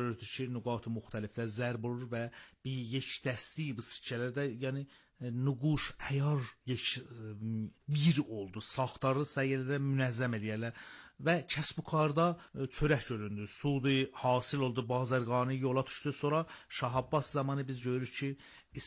görürdük ki, nüqat-ı müxtəlifdə zərb olur və bir yekdəsti bu sikkələrdə, yəni nuquş, əyar bir oldu. Saxtarı səyyədə münəzzəm eləyərlər və kəsb qarda çörək göründü. Sudi hasil oldu, bazarqani yola düşdü. Sonra Şah Abbas zamanı biz görürük ki,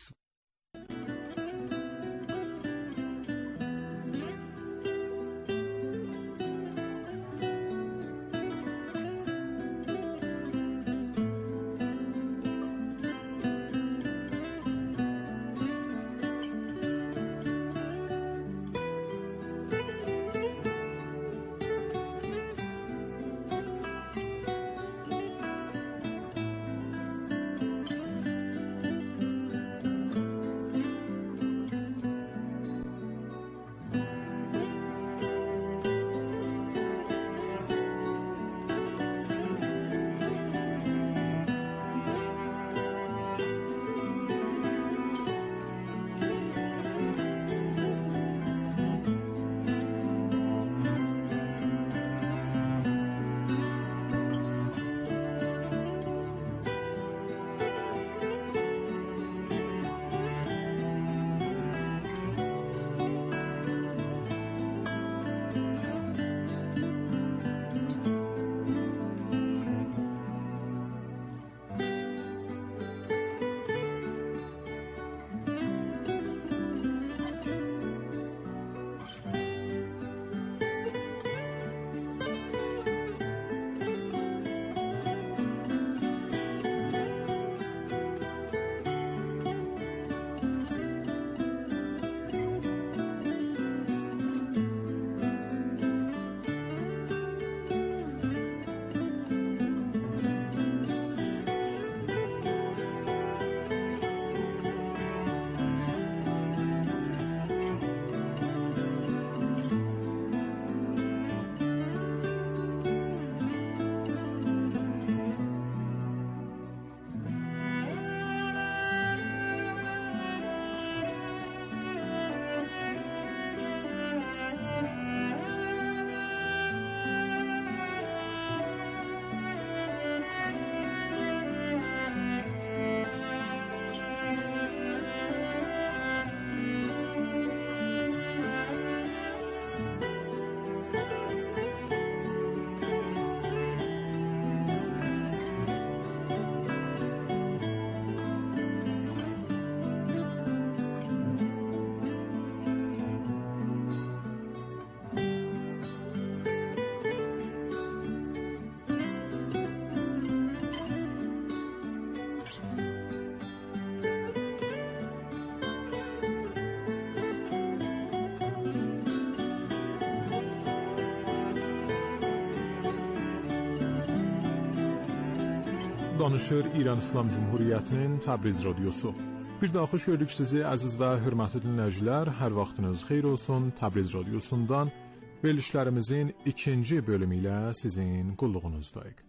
Danışır İran İslam Cumhuriyyətinin Təbriz radiosu. Bir daha xoş gördük sizi əziz və hörmətli dinləyicilər. Hər vaxtınız xeyir olsun. Təbriz radiosundan verilişlərimizin ikinci bölümü ilə sizin qulluğunuzdayıq.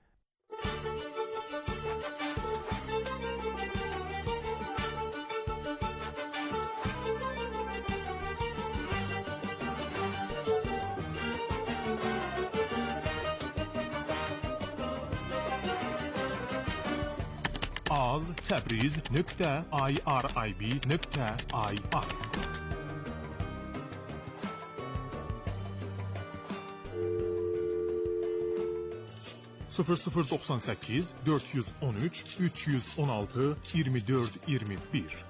az.tabriz.irib.ir 0098 413 316 24 21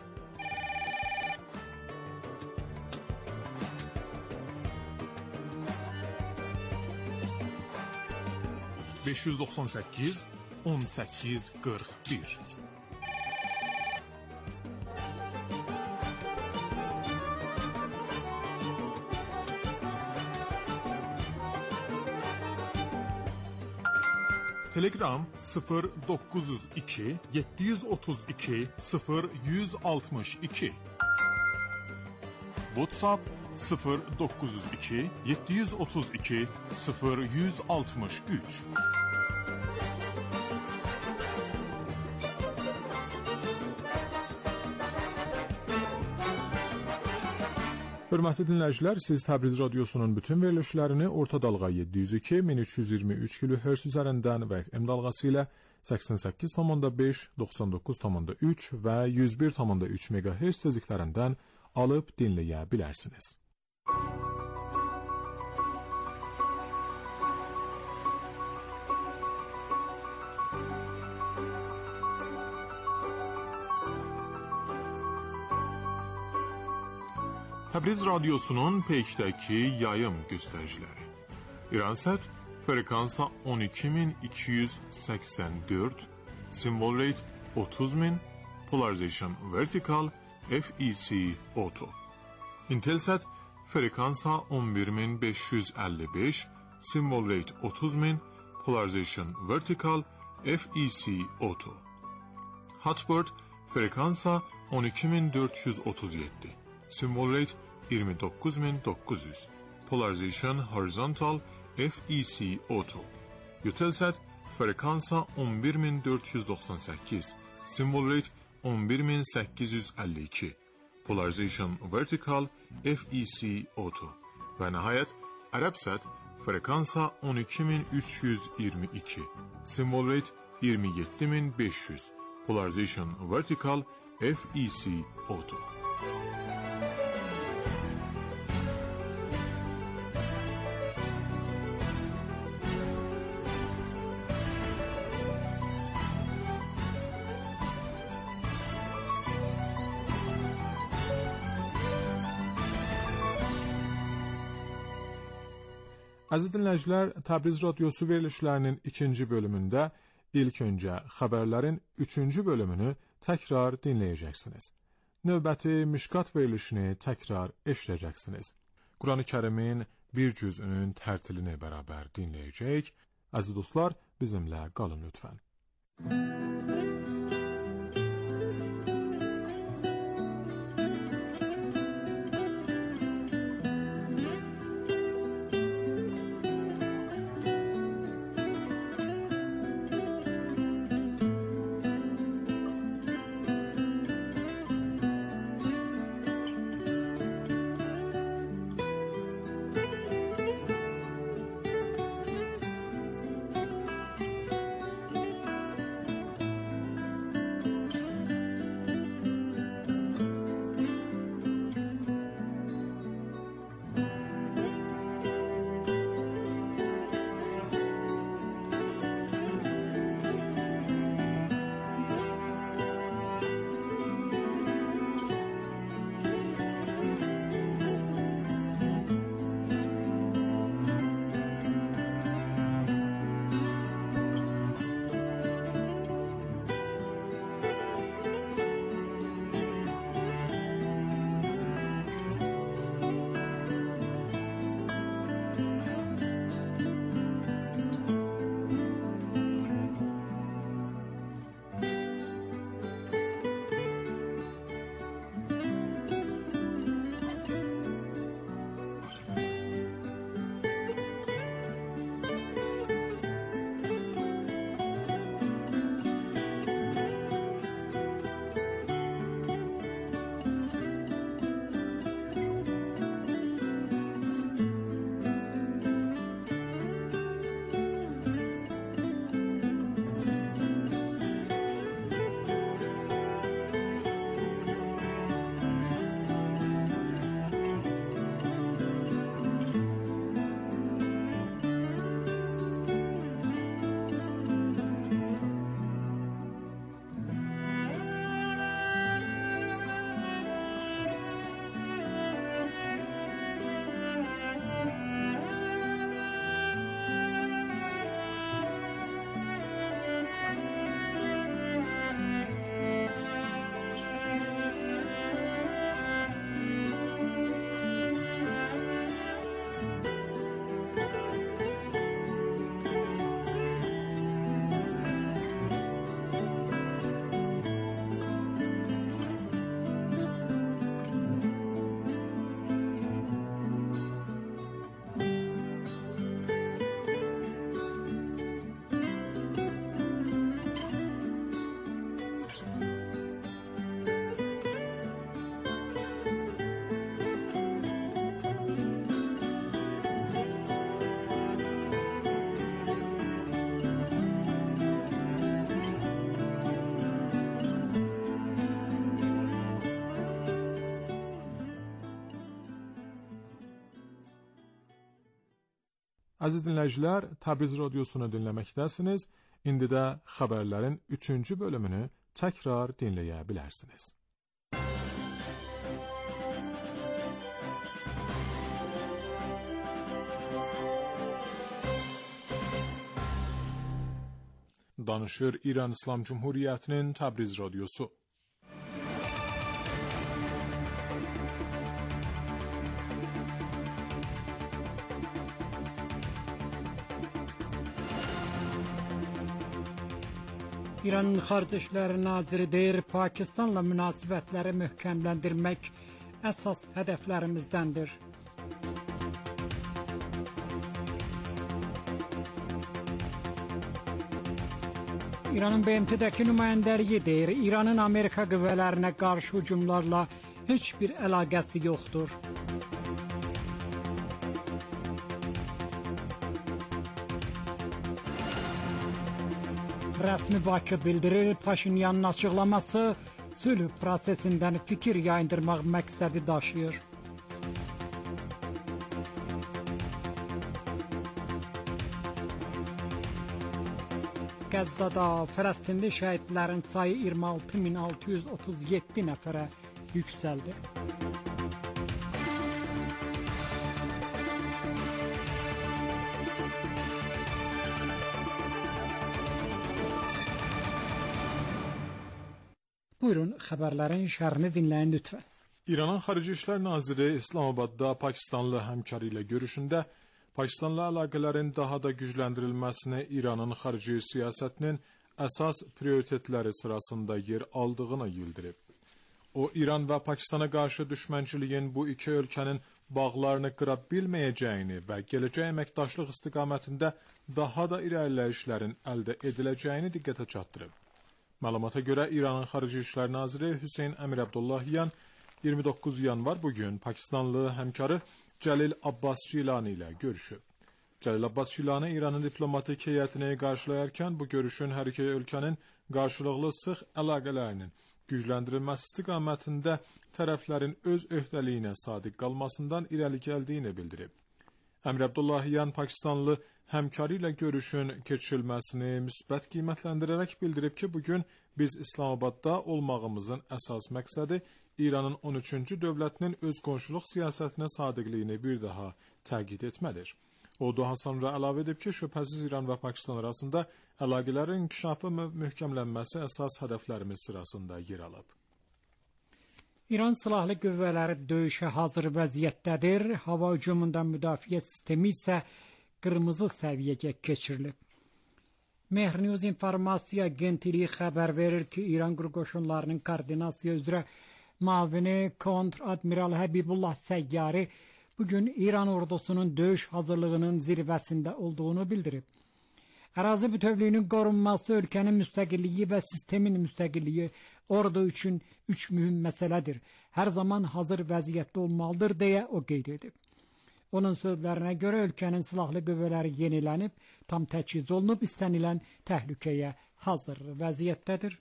598 18 41 Telegram 0902 732 0162 WhatsApp 0902 732 0163 Hörmətli dinləyicilər, siz Təbriz Radiosunun bütün verilişlərini orta dalğa 702-1323 kHz üzərindən və FM dalğası ilə 88,5, 99,3 və 101,3 MHz tezliklərindən alıb dinləyə bilərsiniz. Təbriz Radiosunun peykdəki yayım göstəriciləri. İransat frekansa 12284, simvol rate 30000, polarization vertikal, FEC auto. Intelsat frekansa 11555, simvol rate 30000, polarization vertikal, FEC auto. Hotbird frekansa 12437. Symbol rate 29900. Polarization horizontal, FEC auto. Eutelsat frekansa 11498. Symbol rate 11852. Polarization vertikal, FEC auto. Və nəhayət Arabsat frekansa 12322. Symbol rate 27500. Polarization vertikal, FEC auto. Əziz dinləyicilər, Təbriz Radiosu verilişlərinin ikinci bölümündə ilk öncə xəbərlərin üçüncü bölümünü təkrar dinləyəcəksiniz. Növbəti Mişkat verilişini təkrar eşidəcəksiniz. Quran-ı Kərimin bir cüzünün tərtilini bərabər dinləyəcək. Əziz dostlar, bizimlə qalın lütfən. Əziz dinləyicilər, Təbriz radiosunu dinləməkdəsiniz. İndi də xəbərlərin 3-cü bölümünü təkrar dinləyə bilərsiniz. Danışır İran İslam Cumhuriyyətinin Təbriz radiosu. İranın Xarici İşlər Naziri deyir, Pakistanla münasibətləri möhkəmləndirmək əsas hədəflərimizdəndir. İranın BMT-dəki nümayəndəliyi deyir, İranın Amerika qüvvələrinə qarşı hücumlarla heç bir əlaqəsi yoxdur. Rəsmi Bakı bildirir, Paşinyanın açıqlaması sülh prosesindən fikir yayındırmaq məqsədi daşıyır. Qəzzada Fələstinli şəhidlərin sayı 26637 nəfərə yüksəldi. Buyurun, xəbərlərin şərhini dinləyin lütfən. İranın Xarici İşlər Naziri İslamabadda Pakistanlı həmkarı ilə görüşündə Pakistanla əlaqələrin daha da gücləndirilməsini İranın xarici siyasətinin əsas prioritetləri sırasında yer aldığını bildirib. O, İran və Pakistana qarşı düşmənçiliyin bu iki ölkənin bağlarını qıra bilməyəcəyini və gələcək əməkdaşlıq istiqamətində daha da irəliləyişlərin əldə ediləcəyini diqqətə çatdırıb. Məlumata görə İranın Xarici İşlər Naziri Hüseyn Əmir Abdullahiyan 29 yanvar bugün Pakistanlı həmkarı Cəlil Abbas Şilani ilə görüşüb. Cəlil Abbas Şilani İranın diplomatik heyətini qarşılayarkən bu görüşün hər iki ölkənin qarşılıqlı sıx əlaqələrinin gücləndirilməsi istiqamətində tərəflərin öz öhdəliyinə sadiq qalmasından irəli gəldiyini bildirib. Əmir Abdullahiyan Pakistanlı həmkarı ilə görüşün keçirilməsini müsbət qiymətləndirərək bildirib ki, bugün biz İslamabadda olmağımızın əsas məqsədi İranın 13-cü dövlətinin öz qonşuluq siyasətinə sadiqliyini bir daha təkid etmədir. O daha sonra əlavə edib ki, şübhəsiz İran və Pakistan arasında əlaqələrin inkişafı və möhkəmlənməsi əsas hədəflərimiz sırasında yer alıb. İran silahlı qüvvələri döyüşə hazır vəziyyətdədir. Hava hücumundan müdafiə sistemi isə qırmızı səviyyəyə keçirilib. Mehr News informasiya agentliyi xəbər verir ki, İran quru qoşunlarının koordinasiya üzrə müavini kontr-admiral Həbibullah Səyyari bugün İran ordusunun döyüş hazırlığının zirvəsində olduğunu bildirib. Ərazi bütövlüyünün qorunması, ölkənin müstəqilliyi və sistemin müstəqilliyi ordu üçün 3 mühüm məsələdir. Hər zaman hazır vəziyyətdə olmalıdır, deyə o qeyd edib. Onun sözlərinə görə ölkənin silahlı qüvvələri yenilənib, tam təchiz olunub, istənilən təhlükəyə hazır vəziyyətdədir.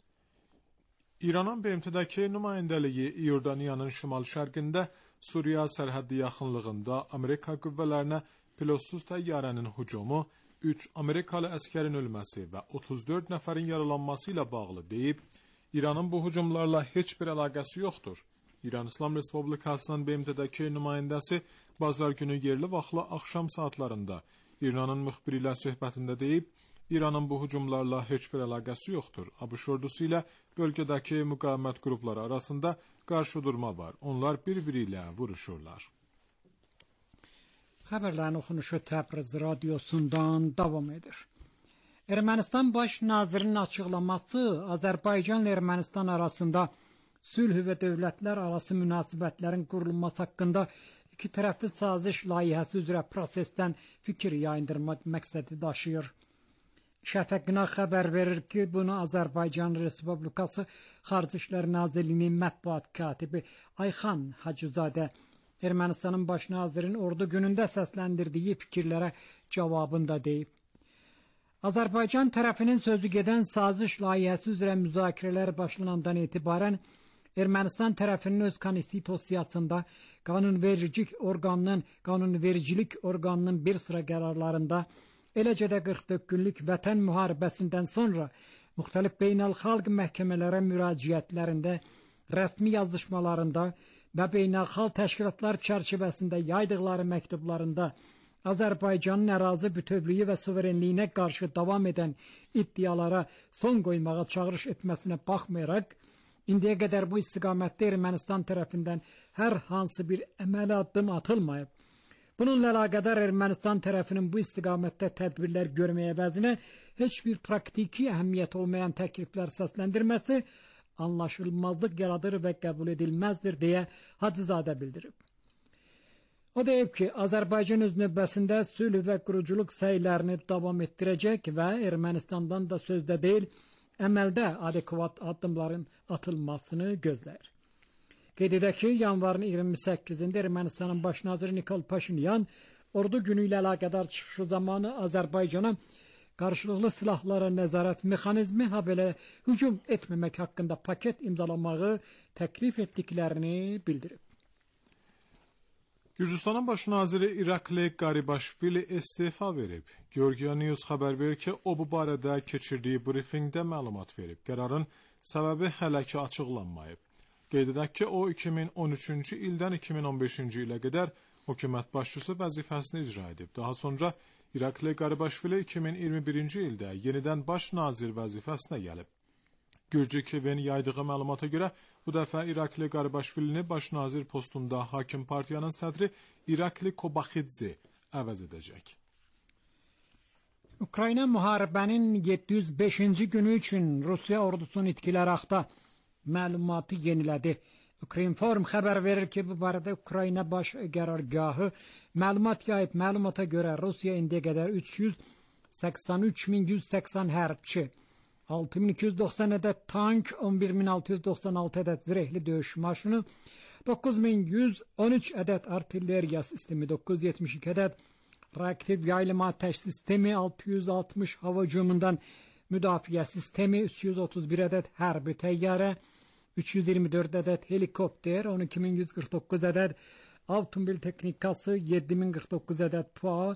İranın BMT-dəki nümayəndəliyi İordaniyanın şimal-şərqində Suriya sərhəddi yaxınlığında Amerika qüvvələrinə pilotsuz təyyarənin hücumu, 3 Amerikalı əskərin ölməsi və 34 nəfərin yaralanması ilə bağlı deyib, İranın bu hücumlarla heç bir əlaqəsi yoxdur. İran İslam Respublikasının BMT-dəki nümayəndəsi bazar günü yerli vaxtla axşam saatlarında İranın müxbiri ilə söhbətində deyib, İranın bu hücumlarla heç bir əlaqəsi yoxdur. ABŞ ordusu ilə bölgədəki müqavimət qrupları arasında qarşıdurma var. Onlar bir-biri ilə vuruşurlar. Xəbərlərin oxunuşu Təbriz radiosundan davam edir. Ermənistan baş nazirinin açıqlaması Azərbaycanla Ermənistan arasında sülh və dövlətlər arası münasibətlərin qurulması haqqında iki tərəfli saziş layihəsi üzrə prosesdən fikir yayındırmaq məqsədi daşıyır. Şəfəqina xəbər verir ki, bunu Azərbaycan Respublikası Xarici İşlər Nazirliyinin mətbuat katibi Ayxan Hacızadə Ermənistanın baş nazirin ordu günündə səsləndirdiyi fikirlərə cavabında deyib. Azərbaycan tərəfinin sözü gedən saziş layihəsi üzrə müzakirələr başlanandan etibarən Ermənistan tərəfinin öz konstitusiyasında qanunvericilik orqanının bir sıra qərarlarında, eləcə də 44 günlük vətən müharibəsindən sonra müxtəlif beynəlxalq məhkəmələrə müraciətlərində, rəsmi yazışmalarında və beynəlxalq təşkilatlar çərçivəsində yaydıqları məktublarında Azərbaycanın ərazi bütövlüyü və suverenliyinə qarşı davam edən iddialara son qoymağa çağırış etməsinə baxmayaraq, indiyə qədər bu istiqamətdə Ermənistan tərəfindən hər hansı bir əməli addım atılmayıb. Bununla əlaqədar Ermənistan tərəfinin bu istiqamətdə tədbirlər görməyə əvəzinə heç bir praktiki əhəmiyyət olmayan təkliflər səsləndirməsi anlaşılmazlıq yaradır və qəbul edilməzdir deyə Hacızadə bildirib. O deyib ki, Azərbaycan öz növbəsində sülh və quruculuq səylərini davam etdirəcək və Ermənistandan da sözdə deyil, əməldə adekvat addımların atılmasını gözləyir. Qeyd edək ki, yanvarın 28-də Ermənistanın baş naziri Nikol Paşinyan ordu günü ilə əlaqədar çıxışı zamanı Azərbaycana qarşılıqlı silahlara nəzarət mexanizmi, habelə hücum etməmək haqqında paket imzalamağı təklif etdiklərini bildirib. Gürcüstanın baş naziri İrakli Qaribaşvili istefa verib. Georgia News xəbər verir ki, o bu barədə keçirdiyi briefingdə məlumat verib. Qərarın səbəbi hələ ki açıqlanmayıb. Qeyd edək ki, o 2013-cü ildən 2015-ci ilə qədər hökumət başçısı vəzifəsini icra edib. Daha sonra İrakli Qaribaşvili 2021-ci ildə yenidən baş nazir vəzifəsinə gəlib. Gürcü Kivin yaydığı məlumata görə bu dəfə İrakli Qaribaşvilini baş nazir postunda hakim partiyanın sədri İrakli Kobaxidze əvəz edəcək. Ukrayna müharibənin 705-ci günü üçün Rusiya ordusunun itkiləri haqda məlumatı yenilədi. Ukrinform xəbər verir ki, bu barədə Ukrayna baş qərargahı məlumat yayıb. Məlumata görə Rusiya indiyə qədər 383.180 hərbçi, 6.290 ədəd tank, 11.696 ədəd zirehli döyüş maşını, 9.113 ədəd artilleriya sistemi, 972 ədəd reaktiv yaylım atəş sistemi, 660 hava hücumundan müdafiə sistemi, 331 ədəd hərbi təyyarə, 324 ədəd helikopter, 12.149 ədəd avtomobil texnikası, 7.049 ədəd PUA,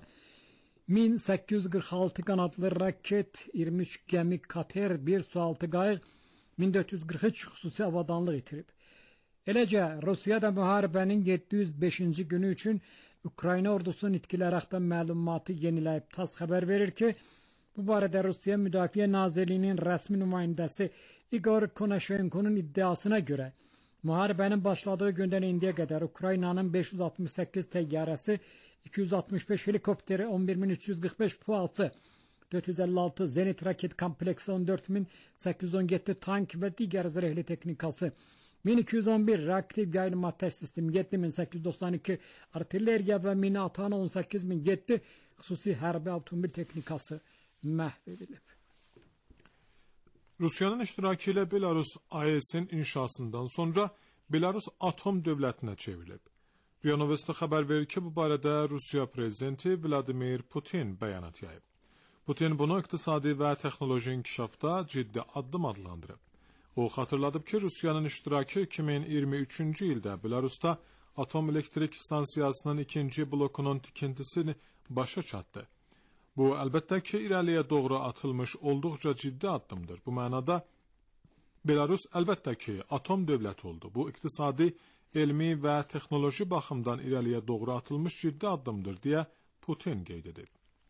1846 qanadlı raket, 23 gəmi kater, 1 sualtı qayıq, 1443 xüsusi avadanlıq itirib. Eləcə, Rusiya da müharibənin 705-ci günü üçün Ukrayna ordusunun itkiləri haqda məlumatı yeniləyib. TASS xəbər verir ki, bu barədə Rusiya Müdafiə Nazirliyinin rəsmi nümayəndəsi İqor Konashenko'nun iddiasına görə müharibənin başladığı gündən indiyə qədər Ukraynanın 568 təyyarəsi, 265 helikopteri, 11.345 PUA-sı, 456 zenit raket kompleksi, 14.817 tank və digər zirehli texnikası, 1211 reaktiv yaylım atəş sistemi, 7892 artilleriya və mina atanı, 18007 xüsusi hərbi avtomobil texnikası məhv edilib. Rusiyanın iştirakı ilə Belarus AES-in inşasından sonra Belarus atom dövlətinə çevrilib. RIA Novosti xəbər verir ki, bu barədə Rusiya prezidenti Vladimir Putin bəyanat yayıb. Putin bunu iqtisadi və texnoloji inkişafda ciddi addım adlandırıb. O xatırladıb ki, Rusiyanın iştirakı 2023-cü ildə Belarusda atom elektrik stansiyasının ikinci blokunun tikintisini başa çatdı. Bu, əlbəttə ki, irəliyə doğru atılmış olduqca ciddi addımdır. Bu mənada Belarus əlbəttə ki, atom dövlət oldu. Bu, iqtisadi, elmi və texnoloji baxımdan irəliyə doğru atılmış ciddi addımdır, deyə Putin qeyd edib.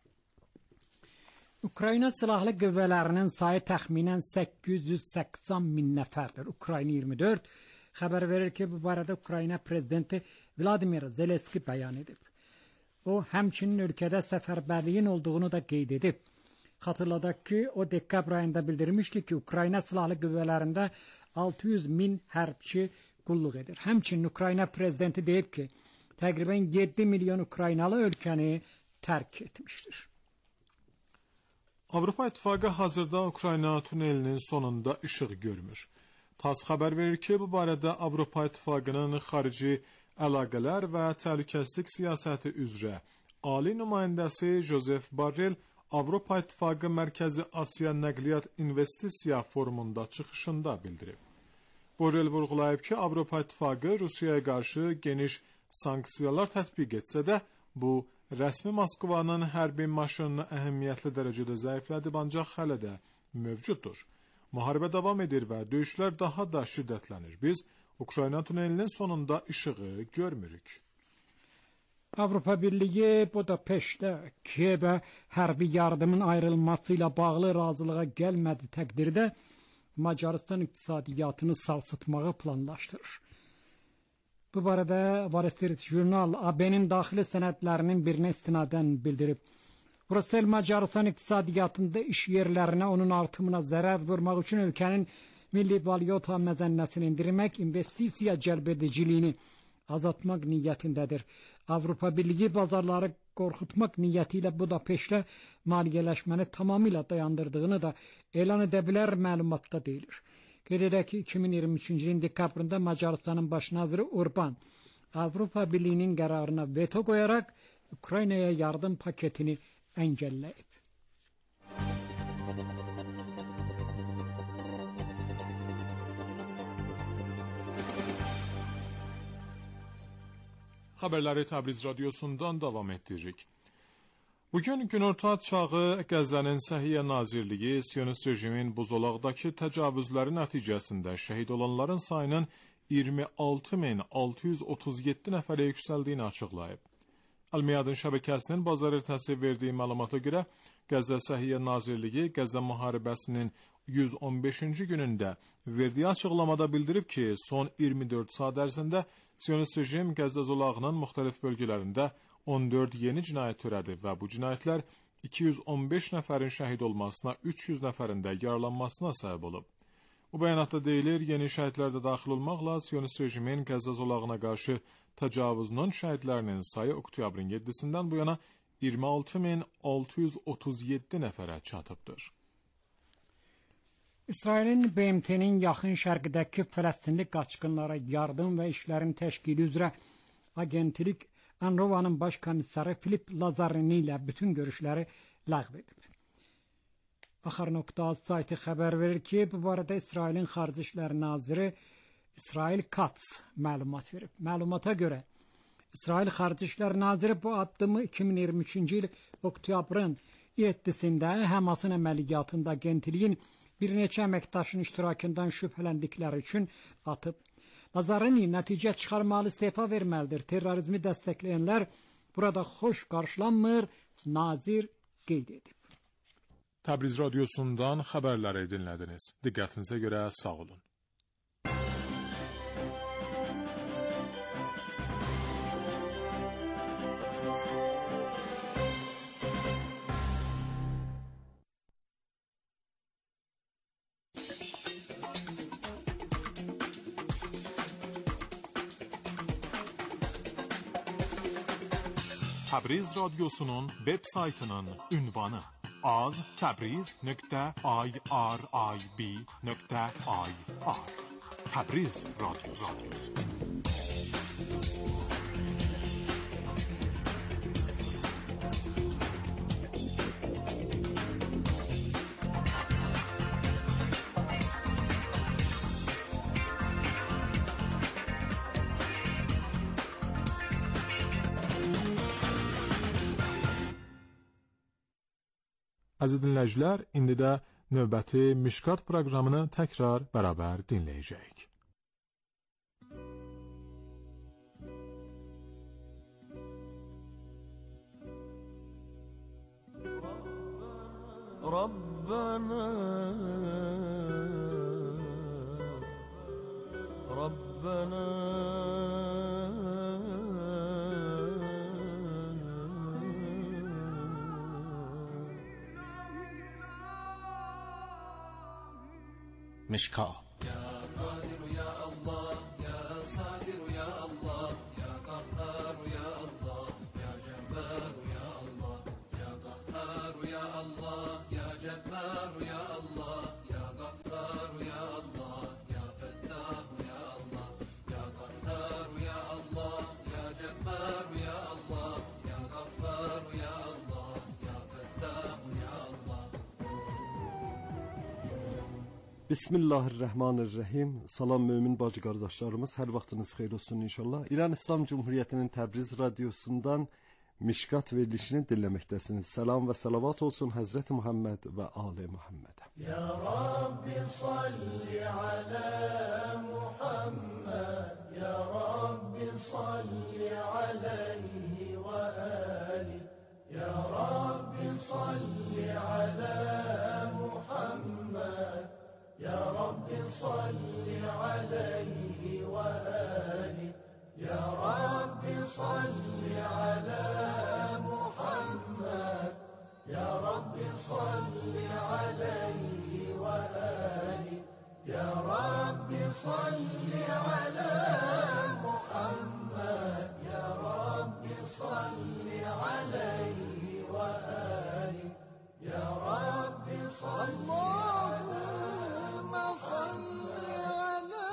Ukrayna silahlı qüvvələrinin sayı təxminən 880 min nəfərdir. Ukrayna 24 xəbər verir ki, bu barədə Ukrayna prezidenti Vladimir Zelenski bəyan edib. O, həmçinin ölkədə səfərbərliyin olduğunu da qeyd edib. Xatırladaq ki, o dekabr ayında bildirmişdi ki, Ukrayna silahlı qüvvələrində 600 min hərbçi qulluq edir. Həmçinin Ukrayna prezidenti deyib ki, təqribən 7 milyon Ukraynalı ölkəni tərk etmişdir. Avropa İttifaqı hazırda Ukrayna tünelinin sonunda işıq görmür. TASS xəbər verir ki, bu barədə Avropa İttifaqının xarici əlaqələr və təhlükəsizlik siyasəti üzrə Ali nümayəndəsi Joseph Borrell Avropa İttifaqı Mərkəzi Asiya Nəqliyyat İnvestisiya Forumunda çıxışında bildirib. Borrell vurğulayıb ki, Avropa İttifaqı Rusiyaya qarşı geniş sanksiyalar tətbiq etsə də, bu rəsmi Moskvanın hərbi maşınını əhəmiyyətli dərəcədə zəiflədib, ancaq hələ də mövcuddur. Müharibə davam edir və döyüşlər daha da şiddətlənir. Biz Ukrayna tunelinin sonunda işığı görmürük. Avropa Birliyi Budapeştdə Kiyevə hərbi yardımın ayrılması ilə bağlı razılığa gəlmədi təqdirdə Macaristan iqtisadiyyatını sarsıtmağı planlaşdırır. Bu barədə Wall Street Journal AB-nin daxili sənədlərinin birinə istinadən bildirib. Brüssel Macaristan iqtisadiyyatında iş yerlərinə, onun artımına zərər vurmaq üçün ölkənin milli valyuta məzənnəsini endirmək, investisiya cəlb ediciliyini azaltmaq niyyətindədir. Avropa Birliyi bazarları qorxutmaq niyyəti ilə Budapeştdə maliyyələşməni tamamilə dayandırdığını da elan edə bilər məlumatda deyilir. Qeyd edək ki, 2023-cü ilin dekabrında Macaristanın baş naziri Orban Avropa Birliyinin qərarına veto qoyaraq Ukraynaya yardım paketini əngəlləyib. Xəbərləri Təbriz radiosundan davam etdiririk. Bugün günorta çağı Qəzzənin Səhiyyə Nazirliyi Siyonist rejimin bu zolaqdakı təcavüzləri nəticəsində şəhid olanların sayının 26.637 nəfərə yüksəldiyini açıqlayıb. Əl-Miyadın şəbəkəsinin bazar ertəsi verdiyi məlumata görə Qəzza Səhiyyə Nazirliyi Qəzza müharibəsinin 115-ci günündə verdiyi açıqlamada bildirib ki, son 24 saat ərzində Siyonist rejim Qəzza zolağının müxtəlif bölgələrində 14 yeni cinayət törədib və bu cinayətlər 215 nəfərin şəhid olmasına, 300 nəfərin də yaralanmasına səbəb olub. Bu bəyanatda deyilir, yeni şəhidlər də daxil olmaqla Siyonist rejimin Qəzza zolağına qarşı təcavüzünün şəhidlərinin sayı oktyabrın 7-sindən bu yana 26.637 nəfərə çatıbdır. İsrailin BMT-nin yaxın şərqdəki Fələstinli qaçqınlara yardım və işlərin təşkili üzrə agentlik UNRWA-nın baş komissarı Filip Lazarini ilə bütün görüşləri ləğv edib. Axar.az sayti xəbər verir ki, bu barədə İsrailin Xarici İşlər Naziri İsrail Katz məlumat verib. Məlumata görə İsrail Xarici İşlər Naziri bu addımı 2023-cü il oktyabrın 7-sində Həmasın əməliyyatında agentliyin bir neçə əməkdaşın iştirakından şübhələndikləri üçün atıb. Lazarini nəticə çıxarmalı, istefa verməlidir. Terrorizmi dəstəkləyənlər burada xoş qarşılanmır, nazir qeyd edib. Təbriz radiosundan xəbərləri dinlədiniz. Diqqətinizə görə sağ olun. Təbriz radiosunun web saytının ünvanı az.təbriz.irib.ir Təbriz radiosu. Əziz dinləyicilər, indi də növbəti Mişkat proqramını təkrar bərabər dinləyəcəyik. Rabbana مشکات يا قادر يا الله يا ساتر يا الله يا قهار يا الله يا جبار يا الله يا قهار يا الله يا جبار يا الله يا غفار يا الله يا فتاح يا الله يا قهار يا الله يا جبار يا الله يا غفار يا الله يا فتاح يا الله. Bismillahirrahmanirrahim. Salam mömin bacı qardaşlarımız, hər vaxtınız xeyir olsun inşallah. İran İslam Cumhuriyyətinin Təbriz radiosundan Mişkat verilişini dinləməkdəsiniz. Salam və salavat olsun Həzrəti Muhammed və Ali Muhammedə. Ya Rabbi salli ala Muhammed, Ya Rabbi salli alayhi və ali. Ya Rabbi salli ala Muhammed, Ya Rabbi salli alayhi və ali. Ya Rabbi salli ala Muhammed, Ya Rabbi salli alayhi və ali. Ya Rabbi salli ala Muhammed, Ya Rabbi salli alayhi və ali. Ya Rabbi salli Allahümme salli ala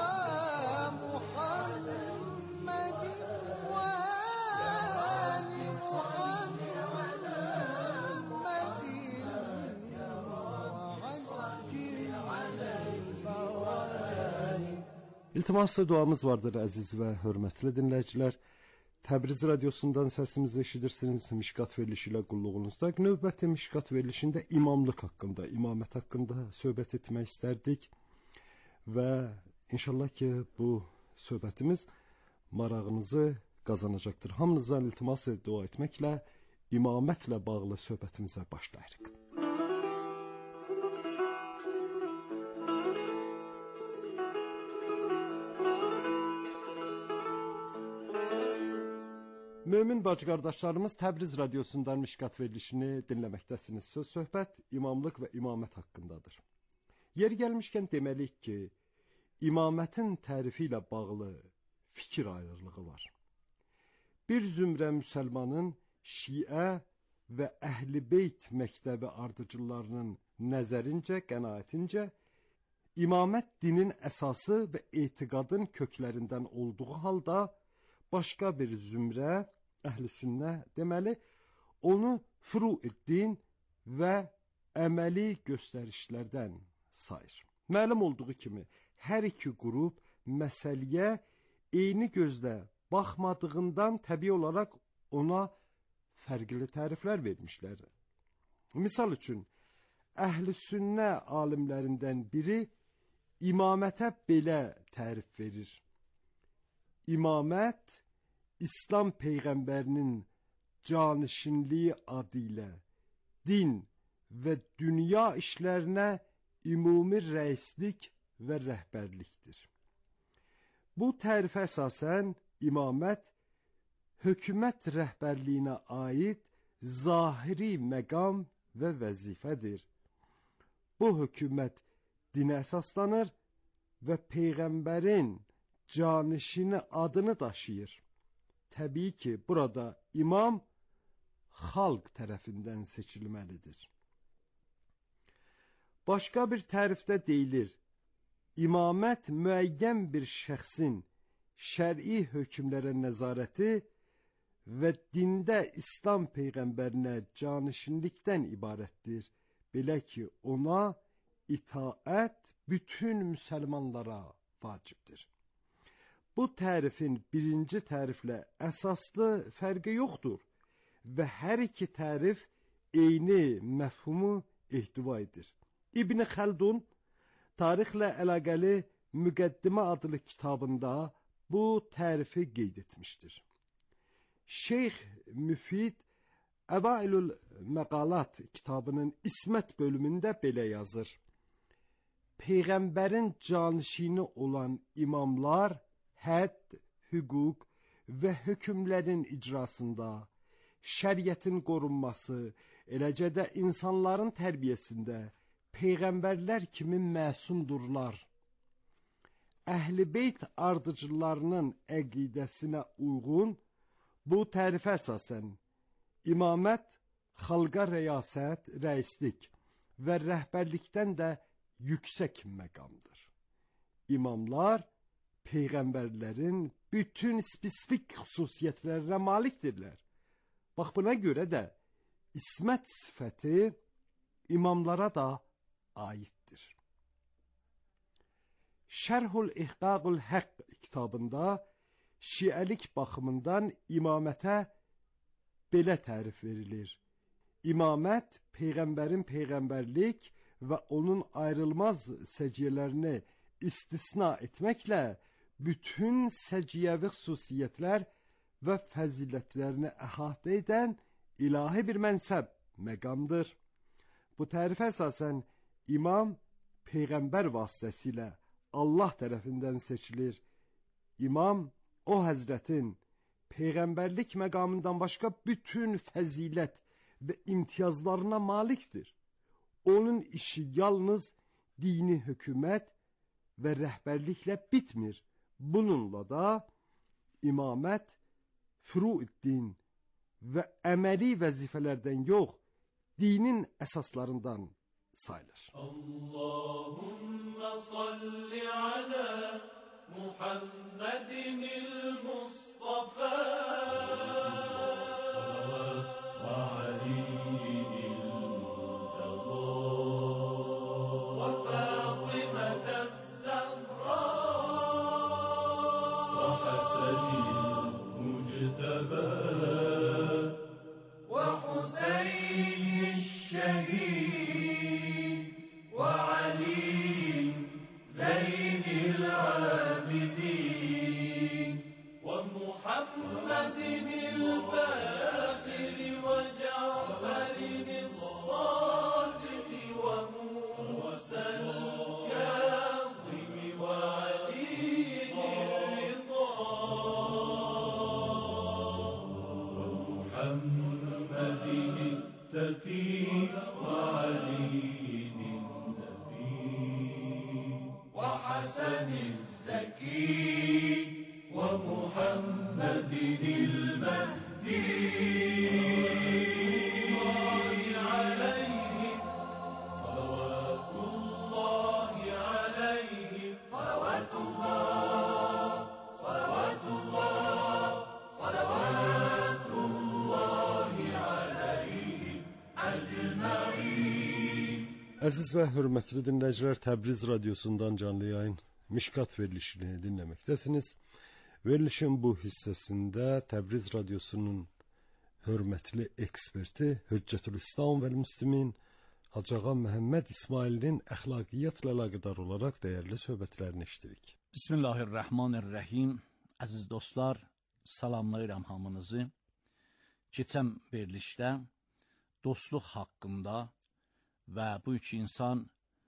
Muhammedin ve ali salli ala Muhammedin ya Rabbi salli alayhi və ali. İltimaslı duamız vardır əziz və hörmətli dinləyicilər. Təbriz radiosundan səsimizi eşidirsiniz Mişkat verilişi ilə qulluğunuzda. Növbəti Mişkat verilişində imamlıq haqqında, imamət haqqında söhbət etmək istərdik. Və inşallah ki, bu söhbətimiz marağınızı qazanacaqdır. Hamınızdan iltimas dua etməklə imamətlə bağlı söhbətimizə başlayırıq. Mömin bacı qardaşlarımız, Təbriz radiosundan Mişkat verilişini dinləməkdəsiniz. Söhbət imamlıq və imamət haqqındadır. Yer gəlmişkən deməliyik ki, imamətin tərifi ilə bağlı fikir ayrılığı var. Bir zümrə müsəlmanın Şiə və Əhl-i Beyt məktəbi ardıcıllarının nəzərincə, qənaətincə, imamət dinin əsası və etiqadın köklərindən olduğu halda, başqa bir zümrə, Əhl-i Sünnə deməli, onu furu-id-din və əməli göstərişlərdən sayır. Məlum olduğu kimi, hər iki qrup məsələyə eyni gözlə baxmadığından təbii olaraq ona fərqli təriflər vermişlər. Misal üçün, Əhl-i Sünnə alimlərindən biri imamətə belə tərif verir. İmamət, İslam Peyğəmbərinin canişinliyi adı ilə din və dünya işlərinə ümumi rəislik və rəhbərlikdir. Bu tərifə əsasən imamət, hökumət rəhbərliyinə aid zahiri məqam və vəzifədir. Bu hökumət dinə əsaslanır və Peyğəmbərin canişini adını daşıyır. Təbii ki, burada imam xalq tərəfindən seçilməlidir. Başqa bir tərifdə deyilir, imamət müəyyən bir şəxsin şər'i hökmlərə nəzarəti və dində İslam Peyğəmbərinə canişinlikdən ibarətdir. Belə ki, ona itaət bütün müsəlmanlara vacibdir. Bu tərifin birinci təriflə əsaslı fərqi yoxdur və hər iki tərif eyni məfhumu ehtiva edir. İbn Xəldun tarixlə əlaqəli Müqəddimə adlı kitabında bu tərifi qeyd etmişdir. Şeyx Müfid Əvailül Məqalat kitabının İsmət bölümündə belə yazır. Peyğəmbərin canişini olan imamlar hədd, hüquq və hökmlərin icrasında, şəriətin qorunması, eləcə də insanların tərbiyəsində peyğəmbərlər kimi məsumdurlar. Əhl-i Beyt ardıcılarının əqidəsinə uyğun bu tərifə əsasən imamət xalqa rəyasət, rəislik və rəhbərlikdən də yüksək məqamdır. İmamlar peyğəmbərlərin bütün spesifik xüsusiyyətlərə malikdirlər. Bax, buna görə də ismət sifəti imamlara da aiddir. Şərhul İhqaqul Haqq kitabında şiəlik baxımından imamətə belə tərif verilir. İmamət peyğəmbərin peyğəmbərlik və onun ayrılmaz səciyyələrini istisna etməklə bütün səciyyəvi xüsusiyyətlər və fəzilətlərini əhatə edən ilahi bir mənsəb, məqamdır. Bu tərifə əsasən imam peyğəmbər vasitəsilə Allah tərəfindən seçilir. İmam o həzrətin peyğəmbərlik məqamından başqa bütün fəzilət və imtiyazlarına malikdir. Onun işi yalnız dini hökumət və rəhbərliklə bitmir. Bununla da imamət furu'd-din və əməli vəzifələrdən yox, dinin əsaslarından sayılır. Allahümme salli ala Muhammedinil Mustafa ve Ali'il Murtada ve Fatime'tel Zahra ve Hasenil Mucteba ve Hüseyin'il Şehid ve Ali Zeynil Abidin ve Muhammedinil Bakir ve Cafer'inil Sadık ve Musa'l Kazim ve Ali'nil Rıza ve Muhammedinil Taqi ve Ali'nil وحسن الزكي ومحمد المهدي عليهم صلوات الله عليهم صلوات الله صلوات الله صلوات الله عليهم أجمعين. Əziz və hörmətli dinləyicilər, Təbriz radiosundan canlı yayın Mişkat verilişini dinləməkdəsiniz. Verilişin bu hissəsində Təbriz radiosunun hörmətli eksperti Hüccətülislam və Müslimin Hacı Ağa Məhəmməd İsmailin əxlaqiyyatla əlaqədar olaraq dəyərli söhbətlərini eşidirik. Bismillahirrahmanirrahim. Əziz dostlar, salamlayıram hamınızı. Keçən verilişdə dostluq haqqında və bu üç insan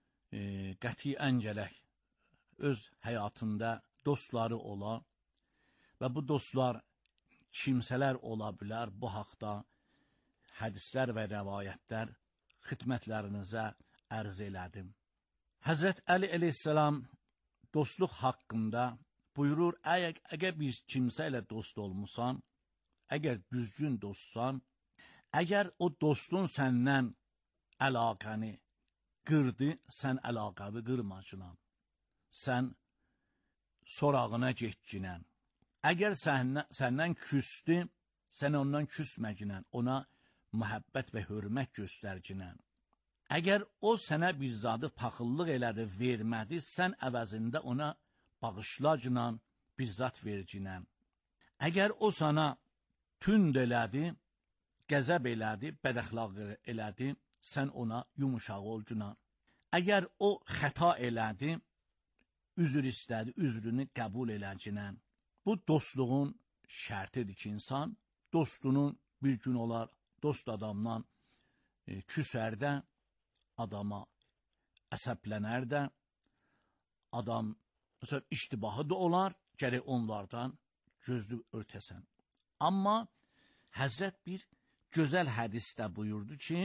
qətiyyən gərək öz həyatında dostları ola və bu dostlar kimsələr ola bilər. Bu haqda hədislər və rəvayətlər xidmətlərinizə ərz elədim. Həzrət Əli əleyhissalam dostluq haqqında buyurur, əgər bir kimsə ilə dost olmusan, əgər düzgün dostsan, əgər o dostun səndən əlaqəni qırdı, sən əlaqəvi qırmacınan, sən sorağına getginən. Əgər səndən küstü, sən ondan küsməginən, ona məhəbbət və hörmət göstərginən. Əgər o sənə bir zadı paxıllıq elədi, vermədi, sən əvəzində ona bağışlaginən, bir zat verginən. Əgər o sana tünd elədi, qəzəb elədi, bədəxlaq elədi, sən ona yumuşaq olcuna. Əgər o xəta elədi, üzr istədi, üzrünü qəbul eləcinən. Bu dostluğun şərtidir ki, insan dostunun bir gün olar, dost adamdan küsər də, adama əsəblənər də, adam məsələn, iştibahı da olar, gərək onlardan gözlü örtəsən. Amma Həzrət bir gözəl hədisdə buyurdu ki,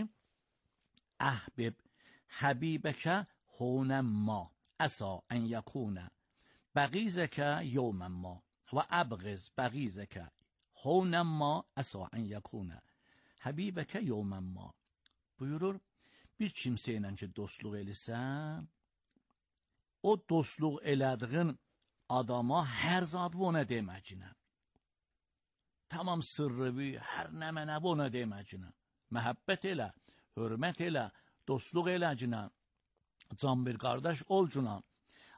Əhbib həbibəkə honəmma əsa ən yəkunə bəğizəkə yevməmma və əbğiz bəğizəkə honəmma əsa ən yəkunə həbibəkə yevməmma. Buyurur, bir kimsə ilə ki dostluq eləsən, o dostluq elədiğin adama hər zad ona deməcinə. Tamam sırrıvi, hər nə mənə ona deməcinə. Məhəbbət elə, hörmət elə, dostluq eləcinə, can bir qardaş olcuna.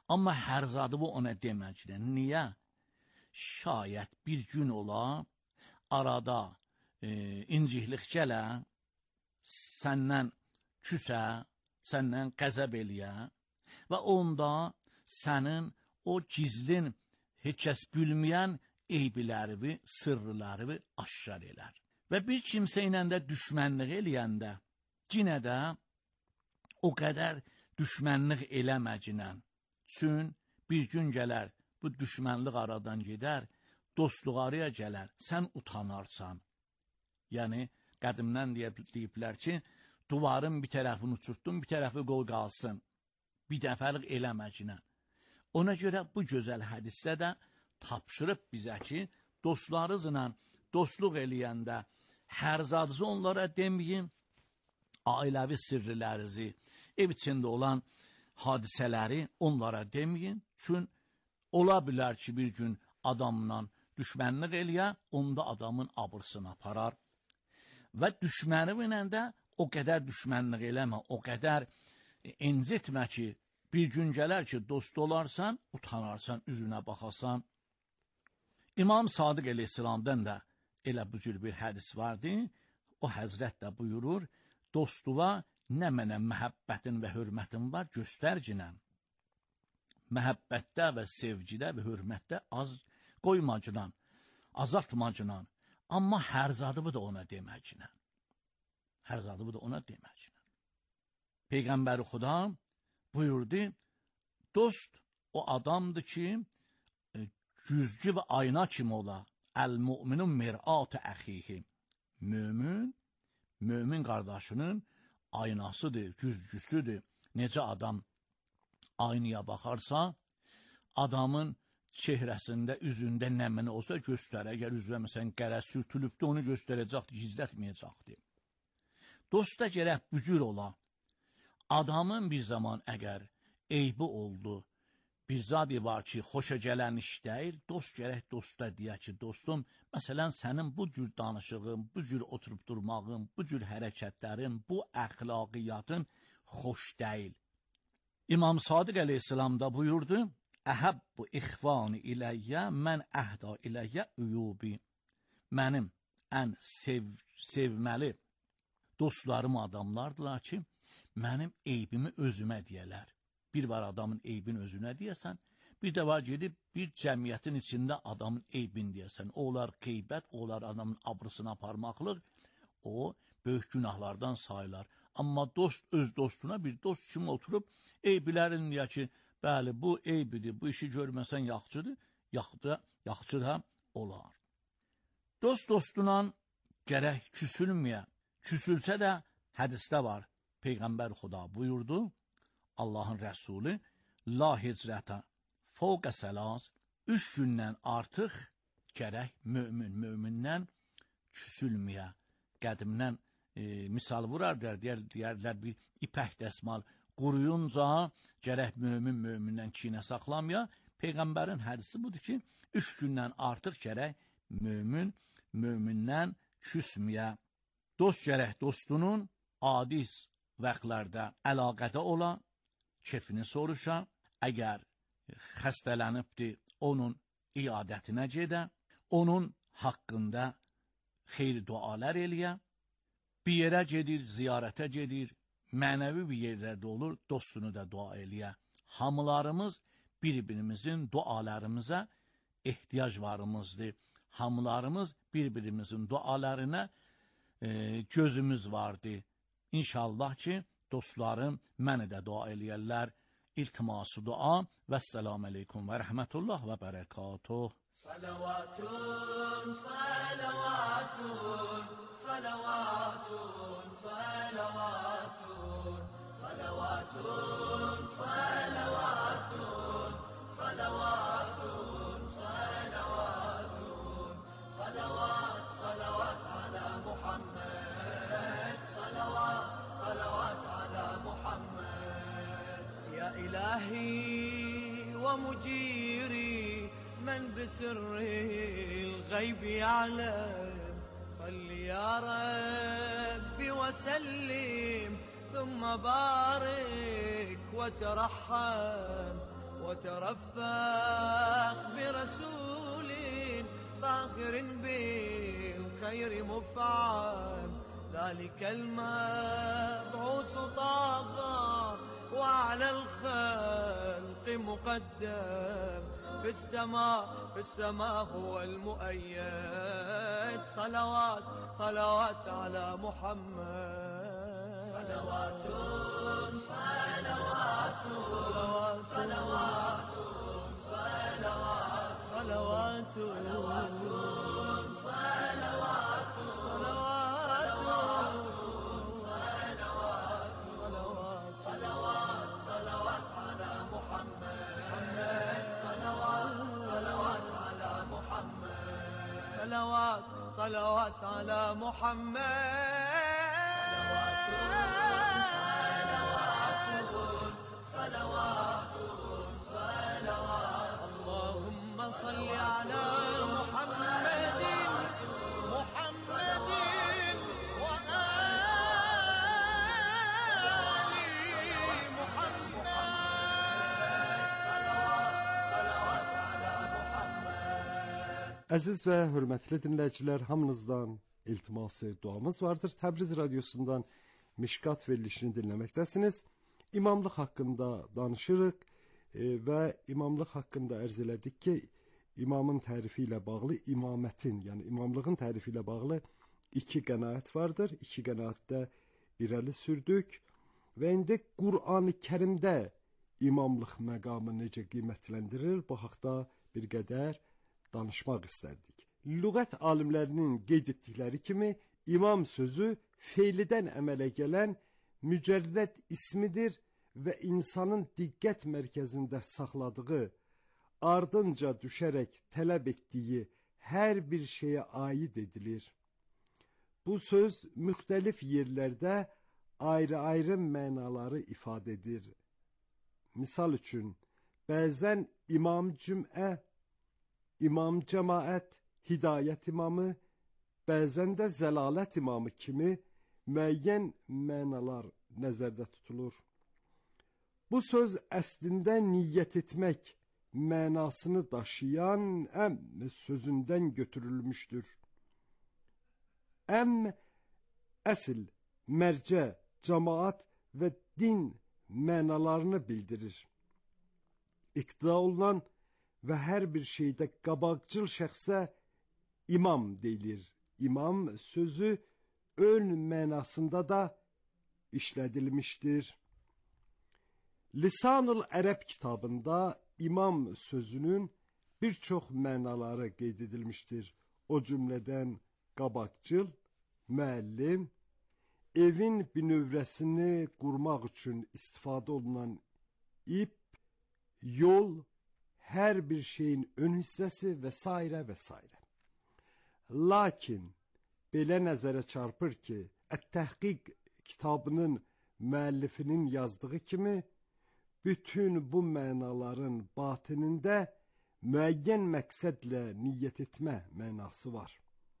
Amma Hərzadıvı ona deməkdir. Niyə? Şayət bir gün ola, arada inciklik gələ, səndən küsə, səndən qəzəb eləyə və onda sənin o gizlin, heç kəs bilməyən eybilərini, sırrılarını aşkar elər. Və bir kimsə ilə də düşmənlik eləyəndə, yenə də o qədər düşmənlik eləməcinən, çün bir gün gələr, bu düşmənlik aradan gedər, dostluq araya gələr, sən utanarsan. Yəni, qədimdən deyiblər ki, duvarın bir tərəfini uçurtdun, bir tərəfi qoy qalsın. Bir dəfəlik eləməcinən. Ona görə bu gözəl hədisdə də tapşırıb bizə ki, dostlarınızla dostluq eləyəndə hərzadınızı onlara deməyin, ailəvi sirrilərinizi, ev içində olan hadisələri onlara deməyin. Çünki ola bilər ki, bir gün adamla düşmənlik eləyə, onda adamın abırsını aparar. Və düşməninlə də o qədər düşmənlik eləmə, o qədər incitmə ki, bir gün gələr ki, dost olarsan, utanarsan, üzünə baxasan. İmam Sadiq əleyhissalamdan da elə bu cür bir hədis vardı. O həzrət də buyurur, dostluğa nə mənə məhəbbətin və hörmətin var, göstərcinən. Məhəbbətdə və sevgidə və hörmətdə az qoymacınan, azaltmacınan, amma hərzadıvı da ona deməkcinən. Hərzadıvı da ona deməkcinən. Peyğəmbəri Xuda buyurdu, dost o adamdır ki, güzgü və ayna kimi ola, əl-mü'minun mir'at-ı əxihi. Mömin qardaşının aynasıdır, güzgüsüdür. Necə adam aynaya baxarsa, adamın çehrəsində, üzündə nəmini olsa göstər. Əgər üzvə məsələn qərə sürtülübdür, onu göstərəcəkdir, gizlətməyəcəkdir. Dost da gərək bücür ola. Adamın bir zaman əgər eybi oldu, bir zadi var ki, xoşa gələn iş deyil, dost gərək dosta deyə ki, dostum, məsələn, sənin bu cür danışığın, bu cür oturub durmağın, bu cür hərəkətlərin, bu əxlaqiyyatın xoş deyil. İmam Sadiq əleyhissalam da buyurdu, əhəbbu ixvani iləyyə, mən əhda iləyyə üyubi. Mənim ən sevməli dostlarım adamlardılar ki, mənim eybimi özümə deyələr. Bir var adamın eybini özünə deyəsən, bir də var gedib bir cəmiyyətin içində adamın eybini deyəsən. O olar qeybət, o olar adamın abrısına aparmaqlıq, o böyük günahlardan sayılar. Amma dost öz dostuna bir dost kimi oturub eybilərin deyə ki, bəli bu eybidir, bu işi görməsən yaxçıdır, yaxçı da olar. Dost dostuna gərək küsülməyə, küsülsə də hədisdə var, Peyğəmbər Xuda buyurdu, Allahın Rəsulü, la hicrətə fəvqə səlaz, 3 gündən artıq gərək mömindən küsülməyə. Qədimdən misal vurarlar, deyərlər bir ipək dəsmal quruyunca gərək mömindən kinə saxlamaya. Peyğəmbərin hədisi budur ki, 3 gündən artıq gərək mömindən küsməyə. Dost gərək dostunun adis vaxtlarda əlaqədə ola, kefini soruşa, əgər xəstələnibdir, onun iadətinə gedə, onun haqqında xeyri dualar eləyə, bir yerə gedir, ziyarətə gedir, mənəvi bir yerlərdə olur, dostunu da dua eləyə. Hamılarımız bir-birimizin dualarımıza ehtiyac varımızdır. Hamılarımız bir-birimizin dualarına gözümüz vardır. İnşallah ki, dostlarım mənə də dua eləyərlər. İltiması dua. Vəssalamu aleykum və rəhmətullah və bərəkatuh. Salavatun, salavatun, salavatun, salavatun, salavatun, salavatun, salavatun, salavatun, salavat, salavat ala Muhammed, salavat, salavat ala Muhammed. Ya ilahi wa mujiri من بسر الغيب يعلم صل يا ربي وسلم ثم بارك وترحم وترفق برسول طاهر بالخير مفعم ذلك المبعوث طه وعلى الخلق مقدم في السماء هو المؤيد صلوات على محمد صلوات صلوات على محمد صلوات اللهم صل على محمد وآل Əziz və hörmətli dinləyicilər, hamınızdan iltiması duamız vardır. Təbriz radiosundan Mişkat verilişini dinləməkdəsiniz. İmamlıq haqqında danışırıq və imamlıq haqqında ərz elədik ki, imamın tərifi ilə bağlı, imamətin, yəni imamlığın tərifi ilə bağlı iki qənaət vardır. İki qənaətdə irəli sürdük və indi Qur'an-ı Kərimdə imamlıq məqamı necə qiymətləndirilir, bu haqda bir qədər danışmaq istərdik. Lüğət alimlərinin qeyd etdikləri kimi imam sözü feilidən əmələ gələn mücərrəd ismidir və insanın diqqət mərkəzində saxladığı, ardınca düşərək tələb etdiyi hər bir şeyə aid edilir. Bu söz müxtəlif yerlərdə ayrı-ayrı mənaları ifadə edir. Misal üçün, bəzən imam cümə, İmam cəmaət, hidayət imamı, bəzən də zəlalət imamı kimi müəyyən mənalar nəzərdə tutulur. Bu söz əslində niyyət etmək mənasını daşıyan əm sözündən götürülmüşdür. Əm əsl, mərcə, cəmaət və din mənalarını bildirir. İqtida olunan və hər bir şeydə qabaqcıl şəxsə imam deyilir. İmam sözü ön mənasında da işlədilmişdir. Lisanul Ərəb kitabında imam sözünün bir çox mənaları qeyd edilmişdir. O cümlədən qabaqcıl, müəllim, evin binövrəsini qurmaq üçün istifadə olunan ip, yol, hər bir şeyin ön hissəsi və s. və s. Lakin belə nəzərə çarpır ki, Ət-Təhqiq kitabının müəllifinin yazdığı kimi, bütün bu mənaların batinində müəyyən məqsədlə niyyət etmə mənası var.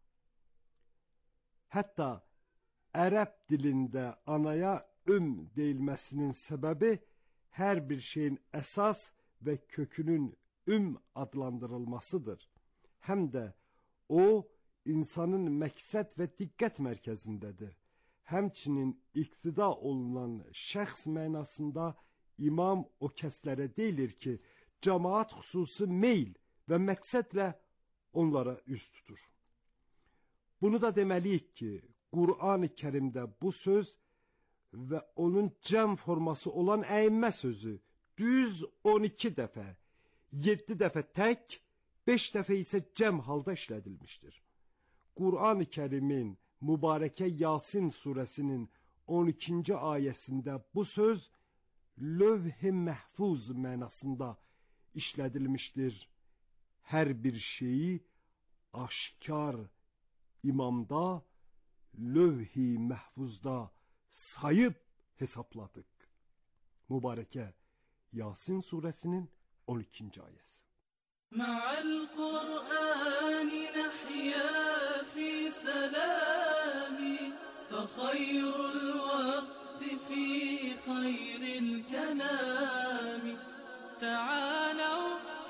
Hətta ərəb dilində anaya deyilməsinin səbəbi hər bir şeyin əsas və kökünün adlandırılmasıdır. Həm də o, insanın məqsəd və diqqət mərkəzindədir. Həmçinin iqtida olunan şəxs mənasında imam o kəslərə deyilir ki, cəmaət xüsusi meyl və məqsədlə onlara üz tutur. Bunu da deməliyik ki, Qur'an-ı Kərimdə bu söz və onun cəm forması olan əimmə sözü düz 12 dəfə, 7 dəfə tək, 5 dəfə isə cəm halda işlədilmişdir. Qur'an-ı Kərimin mübarəkə Yasin surəsinin 12-ci ayəsində bu söz lövh-i məhfuz mənasında işlədilmişdir. Hər bir şeyi aşkar imamda, lövh-i məhfuzda sayıb hesabladıq. Mübarəkə Yasin suresinin 12. ayəsi. Ma'al Qur'an nahya fi salami fa khayrul waqti fi khayril kalami ta'ala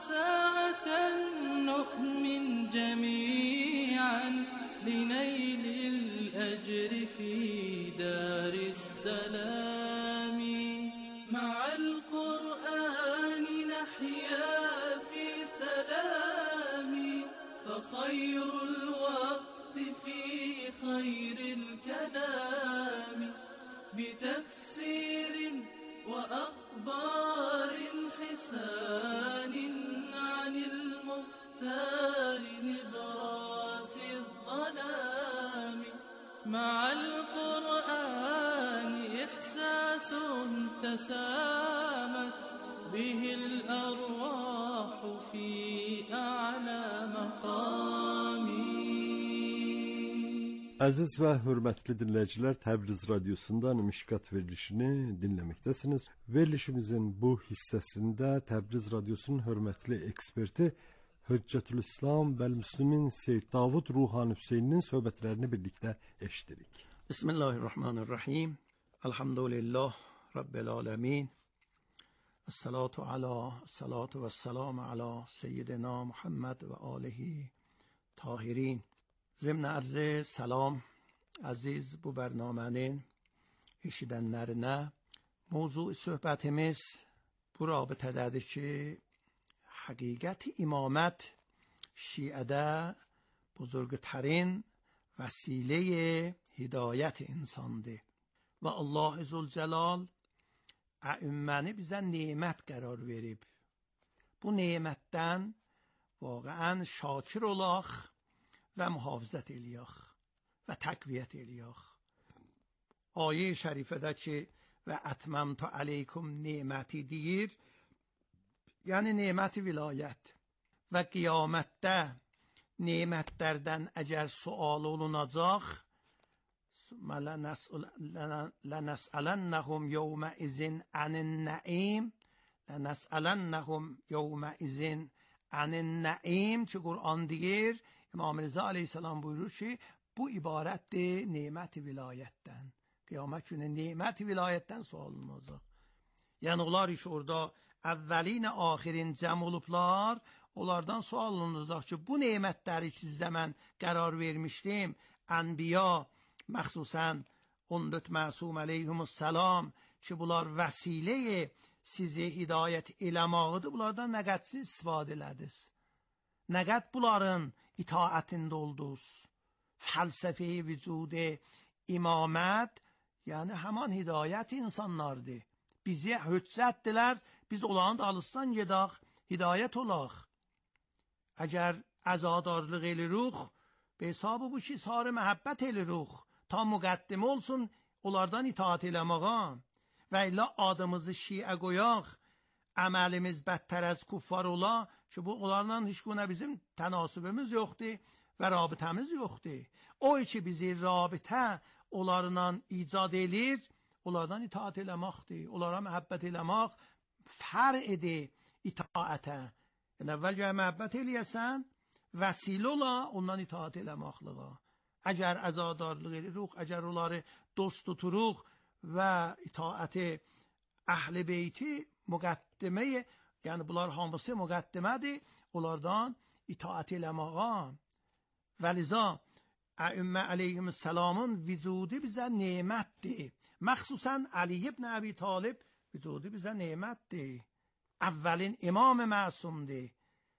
ساعة نؤمن جميعا لنيل الأجر في دار السلام. مع القرآن نحيا في سلام، فخير الوقت في خير الكلام، بتفسير وأخبار حسان عن المختار نبراس الظلام. مع القرآن إحساس تسامت به الأرواح في أعلى مقام. Əziz və hörmətli dinləyicilər, Təbriz Radiosundan Mişkat verilişini dinləməkdəsiniz. Verilişimizin bu hissəsində Təbriz Radiosunun hörmətli eksperti Hüccətülislam Bəl-Müslimin Seyyid Davud Ruhani Hüseyninin söhbətlərini birlikdə eşidirik. Bismillahirrahmanirrahim. Elhamdülillah Rabbil alemin. Salatu ve selamu ala Seyyidina Muhammed ve alihi tahirin. ضمن عرض سلام aziz bu برنامه‌nin eşidənlərinə, mövzu söhbətimiz bu rabitədədir ki, həqiqət imamət şiədə buzurgtərin vəsilə hidayət insandır. Və Allah Zülcəlal əimməni bizə nemət qərar verib. Bu nemətdən واقعا şakir olaq و محافظت eləyək و تقویت eləyək. Ayə şərifədə ki, və ətməmtu aleykum neməti deyir, yəni neməti vilayət və qiyamətdə nemətlərdən əgər sual olunacaq, lənəsələnəhum yevmə izin ənin nəim, lənəsələnəhum yevmə izin ənin nəim ki, Qur'an deyir. İmam Rıza aleyhisselam buyurur ki, bu ibarətdir nemət-i vilayətdən. Qiyamət günü nemət-i vilayətdən sual olunacaq. Yəni onlar iş orada əvvəlin axirin cəm olublar, onlardan sual olunacaq ki, bu nemətləri ki, sizdə mən qərar vermişdim, Ənbiya, məxsusən 14 məsum əleyhimussalam ki, bunlar vəsilə sizi hidayət eləmağıdır, bunlardan nə qədsiz istifadə elədiniz. Nə qəd bunların itaətində oldunuz. Fəlsəfə-i vücudu imamət, yəni həman hidayət insanlardır. Bizi hüccətdilər, biz onların dalısından gedək, hidayət olaq. Əgər əzadarlıq eləyirik, be hesabı bu ki, sarı məhəbbət eləyirik, ta müqəddim olsun, onlardan itaət eləməğa. Və ilə adımızı şiə qoyaq, əməlimiz bədtər az kuffar ola ki, bu onlarla heç günə bizim tənasübümüz yoxdur və rabitəmiz yoxdur. O ki, bizi rabitə onlarla icad edir, onlardan itaət eləməkdir. Onlara məhəbbət eləmək fərq edir itaətə. Yəni, əvvəlcə məhəbbət eləyəsən, vəsilə ola, ondan itaət eləməklığa. Əgər əzadarlıq edirik, əgər onları dost tuturuq və itaəti əhl-i beyti müqəddiməyə, yəni bunlar hamısı müqəddimədir, onlardan itaət eləməğa. Vəliza, əimmə əleyhimussalamın vücudu bizə nemətdir. Məxsusən Əli ibn Əbi Talib vücudu bizə nemətdir. Əvvəlin imam məsumdir.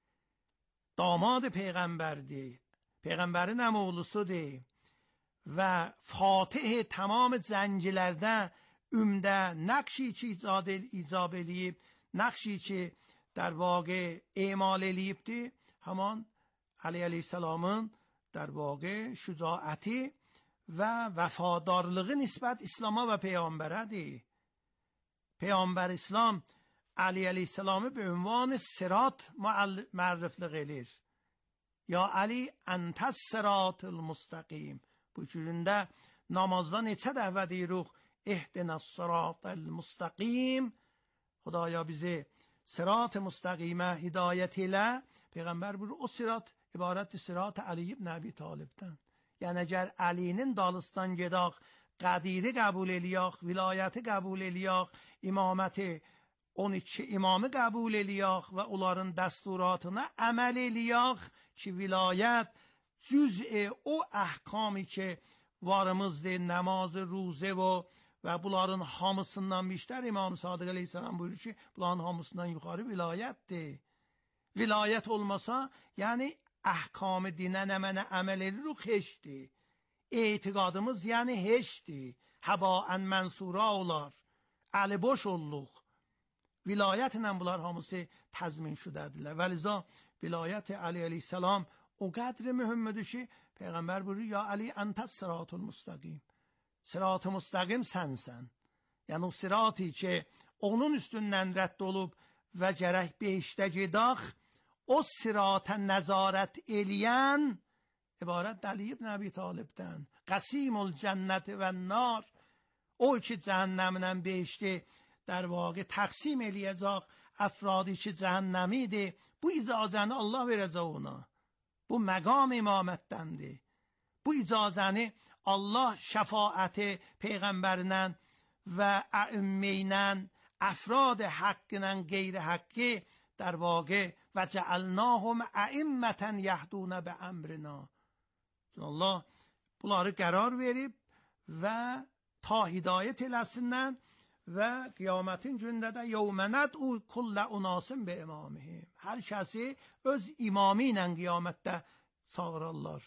Damad peyğəmbərdir. Peyğəmbərin əmoğlusudur. Və fatih tamam zəncilərdə ümdə nəqşi ki icab eləyib, nəqşi ki در واقع اعمال eləyibdir, həman Ali əleyhissalamın در واقع şücaəti və vəfadarlığı nisbət İslama və Peyğəmbərədir. Peyğəmbər İslam Ali əleyhissalamı به عنوان sırat معرفلıq edir. Ya Ali əntəs sıratul mustaqim. Bu cüründə namazda neçə dəfə deyirik, اهدنا الصراط المستقیم، خدایا bizi sırat müstəqimə hidayət elə. Peyğəmbər buyurur, o sırat ibarətdir sırat Əli ibn Əbi Talibdən. Yəni əgər Əlinin dalısından gedək, qədiri qəbul eləyək, vilayəti qəbul eləyək, imaməti 12 imamı qəbul eləyək və onların dəsturatına əməl eləyək ki, vilayət cüz'e o əhkami ki varımızdır, namaz, روزه و bunların hamısından بیشتر İmam Sadiq Aleyhisselam buyurur ki, bunların hamısından yuxarı vilayətdir. Vilayət olmasa, yəni əhkam dinə nə mənə əməl edirik heçdir. Etiqadımız yəni heçdir. Həbaən mənsura olar. Əli boş olluq. Vilayətlə bunlar hamısı təzmin şudədirlər. Və liza vilayət Əli Aleyhisselam o qədri mühümmədir ki, Peyğəmbər buyurur, ya Əli əntəs sıratul müstəqim. Sırat-ı müstəqim sənsən. Yəni o sirati ki, onun üstündən rədd olub və gərək behişdə gedək, o sirata nəzarət eləyən ibarət Əli ibn Əbi Talibdən. Qəsimul cənnət və nar. O ki, cəhənnəmlə behişdi در واقع تقسیم eləyəcək افرادی ki cəhənnəmidir. Bu icazəni Allah verəcək ona. Bu məqam imamətdəndir. Bu icazəni Allah şəfaəti Peyğəmbərinlə və əümmeylə, افراد haqqla qeyri haqqi در واقع و جعلناهم ائمة يهدون بأمرنا. Allah bunları qərar verib və ta hidayət eləsinlər və qiyamətin gündə də yevmənət u kullə unasın be imamihim. Hər kəsi öz imamı ilə qiyamətdə çağırırlar.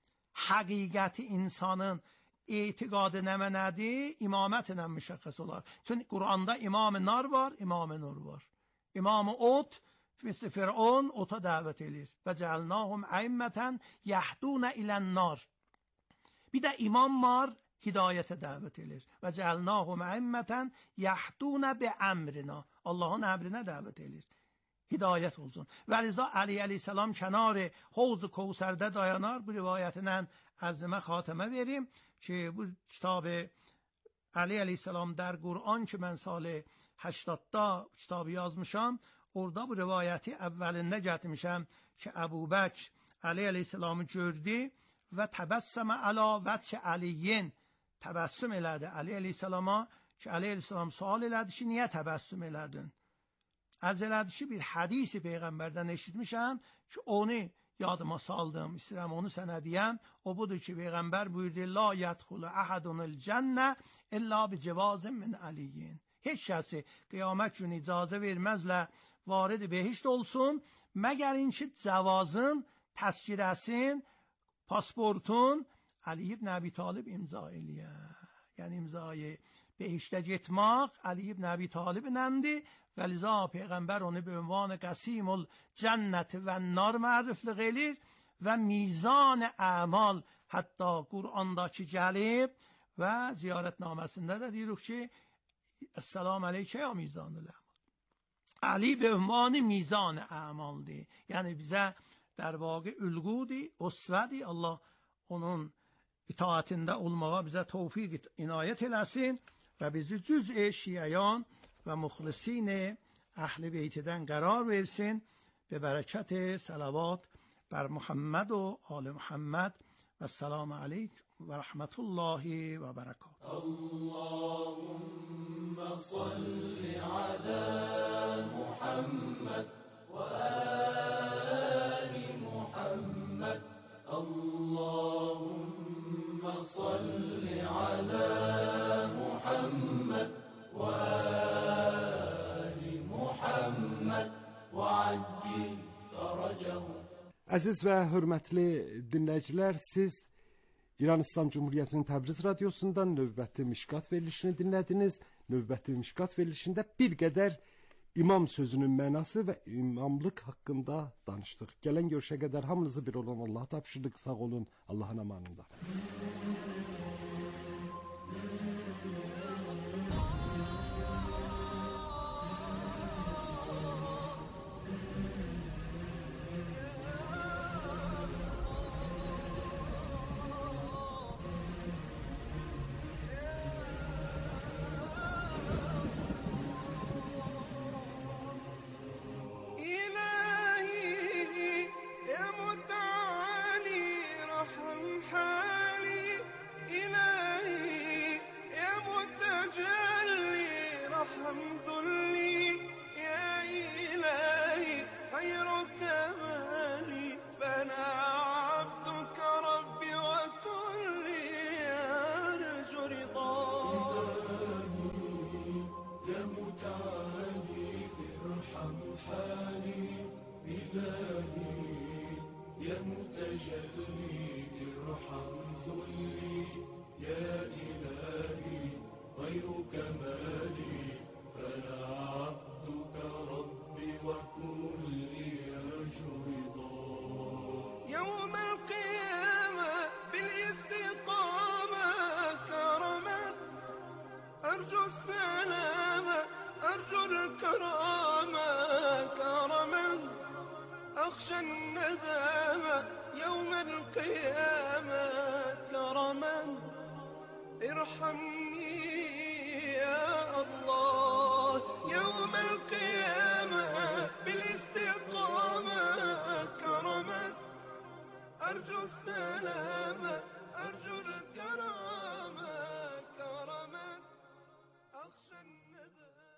Həqiqəti insanın etiqadı nə mənədir? İmamət ilə müşəxəs olar. Çünki Quranda imam-ı nar var, imam-ı nur var. İmam-ı ot, مثل فرعون ota dəvət edir. Və cəalnahum əimmətən yəhdunə ilən nar. Bir də imam var, hidayətə dəvət edir. Və cəalnahum əimmətən yəhdunə bi əmrina. Allahın əmrinə dəvət edir. Hidayət olsun. Və liza Əli əleyhissalam kənarı Havz-ı Kevsərdə dayanar. Bu rivayətindən ərzimə xatəmə verim ki, bu kitabı Əli əleyhissalam در Qur'an ki, mən salı 80'da kitabı yazmışam. Orada bu rivayəti əvvəlində gətirmişəm ki, Əbu Bəkr Əli əleyhissalamı gördü və təbəssəmə əla vəcə Əliyin təbəssüm elədi Əli əleyhissalama ki, Əli əleyhissalam sual elədi ki, niyə təbəssüm elədin? Ərz elədi ki, bir hədisi Peyğəmbərdən eşitmişəm ki, onu yadıma saldım, istəyirəm onu sənə deyəm. O budur ki, Peyğəmbər buyurdu, la yədxulu əhədunul cənnə illa bi cevazin min Əliyin. Heç kəsi qiyamət günü icazə verməzlər varid behişt olsun, məgər inki cavazın, təskirəsin, pasportun Əli ibn Əbi Talib imza eləyə. Yəni imzayı behiştə getmək Əli ibn Əbi Talib nəndir və liza Peyğəmbər onu bir ünvan qəsimul cənnət və nar məriflik elir və mizan əmal hətta Qur'andakı gəlib və ziyarətnaməsində də deyirik ki, Esselamu aleykə ya mizanul əmal. Əli به عنوان میزان اعمالdir. Yəni bizə در واقع ülğudir, usvədir. Allah onun itaatində olmağa bizə tövfiq inayət eləsin və bizi cüz'e şiəyan və muxlisin əhl-i beytdən qərar versin. Be bərəkət salavat bər Muhammed و آل محمد و السلام علیکم و رحمت الله و برکاته. اللهم صل على محمد وآل محمد. اللهم صل على محمد وآل محمد وعجل فرجهم. Əziz və hörmətli dinləyicilər, siz İran İslam Cumhuriyyətinin Təbriz radiosundan növbəti Mişkat verilişini dinlədiniz. Növbəti Mişkat verilişində bir qədər imam sözünün mənası və imamlıq haqqında danışdıq. Gələn görüşə qədər hamınızı bir olan Allah'a tapşırdık. Sağ olun, Allah'ın amanında. إلهي يا متعالي رحم حالي حالي إلهي يا متجلي ارحم ذلي يا إلهي غيرك مالي فلا عبدك ربي وكلي يرجو رضاك يوم القيامة بالاستقامة كرما أرجو السلامة أرجو الكرامة كرما أخشى الندامة يوم القيامة كرما ارحمني يا الله يوم القيامة بالاستقامة كرما أرجو السلامة أرجو الكرامة كرما أخشى الندامة.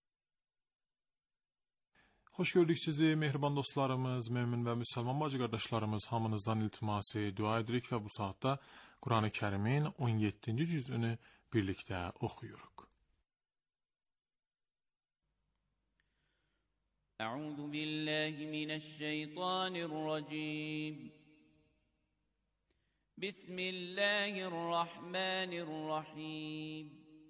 Xoş gördük sizi, mehriban dostlarımız, mümin və müsəlman bacı qardaşlarımız, hamınızdan iltiması dua edirik və bu saatda Quran-ı Kərimin 17-ci cüzünü birlikdə oxuyuruq. Əuzu billahi mineşşeytanirracim. Bismillahirrahmanirrahim.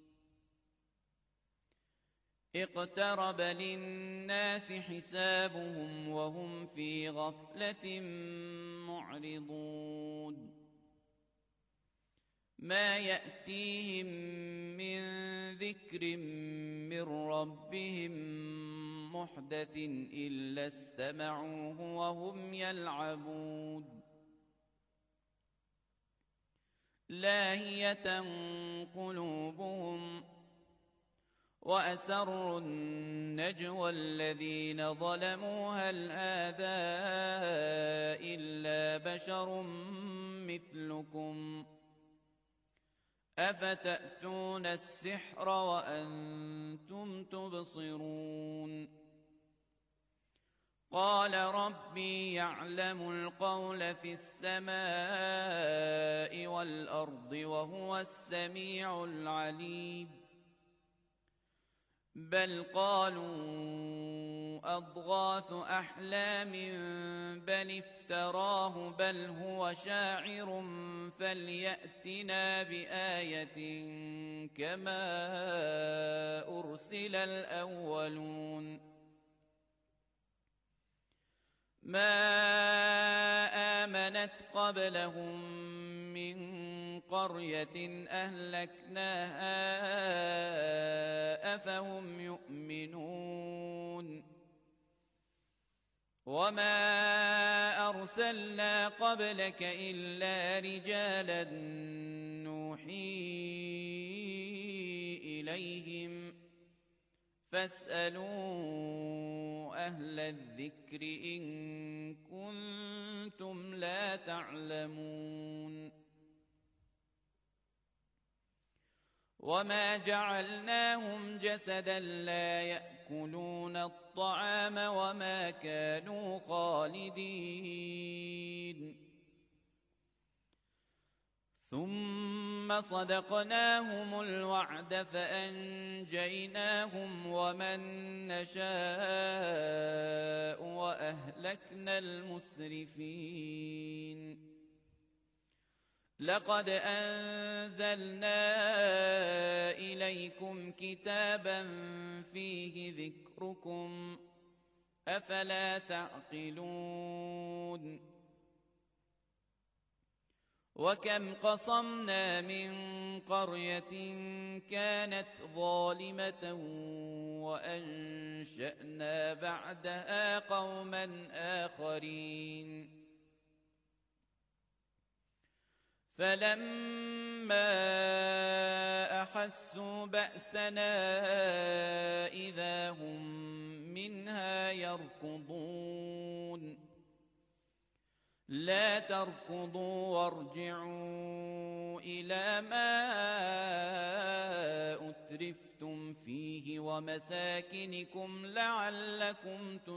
اقترب للناس حسابهم وهم في غفلة معرضون ما يأتيهم من ذكر من ربهم محدث إلا استمعوه وهم يلعبون لاهية قلوبهم وأسروا النجوى الذين ظلموا هل هذا إلا بشر مثلكم أفتأتون السحر وأنتم تبصرون قال ربي يعلم القول في السماء والأرض وهو السميع العليم بل قالوا أضغاث أحلام بل افتراه بل هو شاعر فليأتنا بآية كما أرسل الأولون ما آمنت قبلهم من قرية أهلكناها أفهم يؤمنون وما أرسلنا قبلك إلا رجالا نوحي إليهم فاسألوا أهل الذكر إن كنتم لا تعلمون وما جعلناهم جسدا لا يأكلون الطعام وما كانوا خالدين ثم صدقناهم الوعد فأنجيناهم ومن نشاء وأهلكنا المسرفين لقد أنزلنا إليكم كتابا فيه ذكركم أفلا تعقلون وكم قصمنا من قرية كانت ظالمة وأنشأنا بعدها قوما آخرين فلما أحسوا بأسنا إذا هم منها يركضون لا تركضوا وارجعوا إلى ما أترفتم فيه ومساكنكم لعلكم